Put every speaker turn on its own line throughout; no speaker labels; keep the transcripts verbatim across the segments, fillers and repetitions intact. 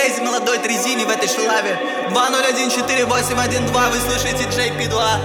Крейзи, молодой Трезини в этой шалаве. Два ноль один четыре восемь один два, вы слышите джей пи два.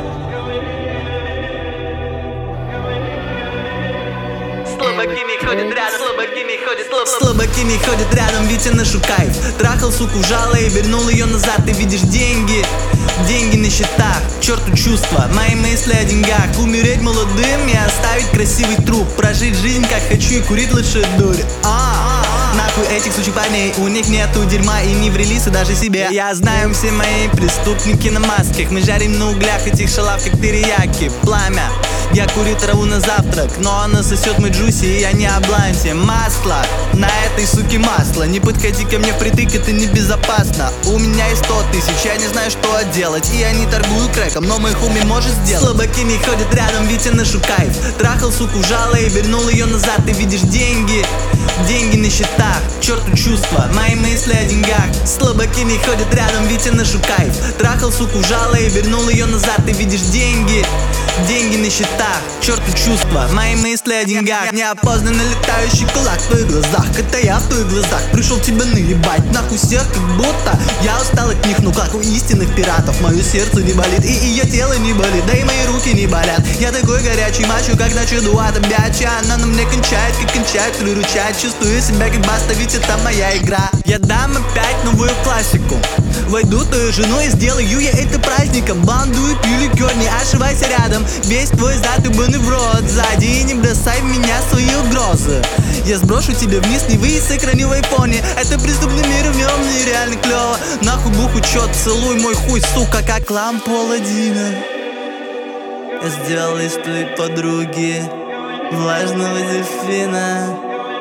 Слабаки ходят рядом, слабаки ходят, слаб... слабаки ходят рядом, Витя нашу кайф. Трахал суку жало и вернул ее назад. Ты видишь деньги, деньги на счетах. Черту чувства, мои мысли о деньгах. Умереть молодым и оставить красивый труп. Прожить жизнь как хочу и курить лучше дурь. А, нахуй этих сучих парней, у них нету дерьма и не врели даже себе. Я знаю, все мои преступники на масках. Мы жарим на углях этих шалав, как терияки. Пламя, я курю траву на завтрак, но она сосет мой джуси, и я не о бланте. Масло, на этой суке масло. Не подходи ко мне впритык, это небезопасно. У меня есть сто тысяч, я не знаю, что делать. И я не торгую крэком, но мой хуми может сделать. Слабаки не ходят рядом, Витя нашу кайф. Трахал суку жало и вернул ее назад. Ты видишь деньги, деньги на счетах. Черту чувства, мои мысли о деньгах. Слабаки не ходят рядом, Витя нашу кайф. Трахал суку жало и вернул ее назад. Ты видишь деньги, деньги на счетах. Черту чувства, мои мысли о деньгах. Неопознанно летающий кулак в твоих глазах. Это я в твоих глазах пришел тебя наебать. Нахуй всех, как будто я устал от них. Ну как у истинных пиратов, мое сердце не болит, и ее тело не болит, да и мои руки не болят. Я такой горячий мачо, как на чудуата бяча. Она на мне кончает, как кончает, рычать. Чувствую себя как баста, ведь это моя игра. Я дам опять новую классику. Войду твою жену и сделаю я это праздником. Банду и пью ликер, не ошибайся рядом. Весь твой зад ебаный в рот сзади. И не бросай в меня свои угрозы. Я сброшу тебя вниз, не вы сохраню в айфоне. Это преступный мир, в нем нереально клево. Нахуй буху чё, целуй мой хуй, сука, как лампу Аладдина. Я сделал из твоей подруги влажного дельфина.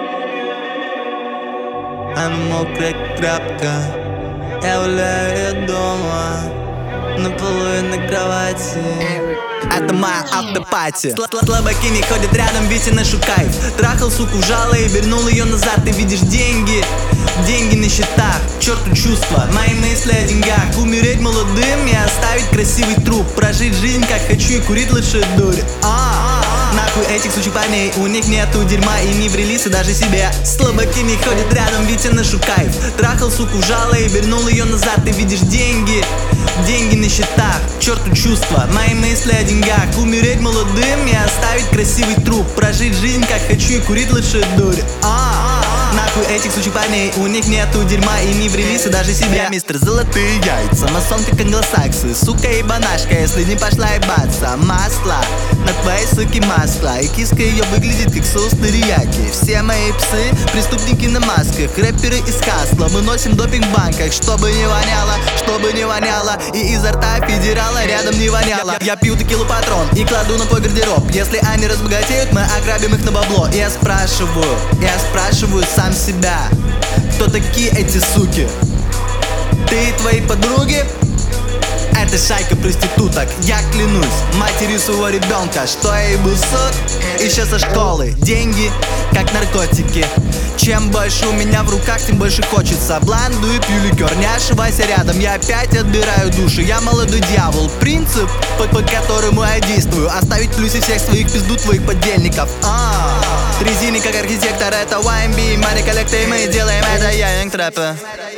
Она мокрая как тряпка. Я гуляю ее дома, на полу и на кровати. Это моя автопати. Слабаки не ходят рядом, Витя нашу кайф. Трахал суку жало и вернул ее назад. Ты видишь деньги, деньги на счетах. Черту чувства, мои мысли о деньгах. Умереть молодым и оставить красивый труп. Прожить жизнь как хочу и курить лучше дурь. А, нахуй этих сучих парней, у них нету дерьма и не врели даже себе. Слабаки не ходят рядом, Витя нашу кайф. Трахал суку жало и вернул ее назад. Ты видишь деньги, деньги на счетах. Черту чувства, мои мысли о деньгах. Умереть молодым и оставить красивый труп. Прожить жизнь как хочу и курить лучше дурь. А, нахуй этих сучих парней, у них нету дерьма и не врели даже себе. Я мистер Золотые Яйца, масон как англосаксы. Сука ебанашка, если не пошла ебаться. Масло, на твоей суке масло. И киска ее выглядит как соус терияки. Все мои псы, преступники на масках. Рэперы из Хасла, мы носим допинг в банках. Чтобы не воняло, чтобы не воняло. И изо рта федерала рядом не воняло. Я, я пью текилу Патрон и кладу на твой гардероб. Если они разбогатеют, мы ограбим их на бабло. И я спрашиваю, я спрашиваю сам себя, кто такие эти суки? Ты и твои подруги? Это шайка проституток, я клянусь матерью своего ребенка, что я ебу суд еще со школы. Деньги, как наркотики. Чем больше у меня в руках, тем больше хочется. Бланду и пью ликер, не ошибайся рядом. Я опять отбираю души, я молодой дьявол. Принцип, по, по которому я действую: оставить в плюсе всех своих пизду твоих подельников. А, Трезини как архитектор, это уай эм би, Money Collector, и мы делаем это, я Young Trapper.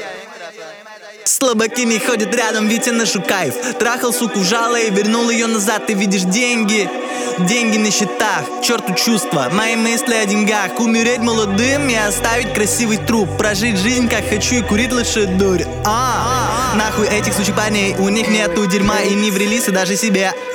Слабаки не ходят рядом, Витя нашу кайф. Трахал суку жало и вернул ее назад. Ты видишь деньги, деньги на счетах. Черту чувства, мои мысли о деньгах. Умереть молодым и оставить красивый труп. Прожить жизнь как хочу и курить лучше дурь. А, нахуй этих сучих парней, у них нету дерьма и не врели даже себе.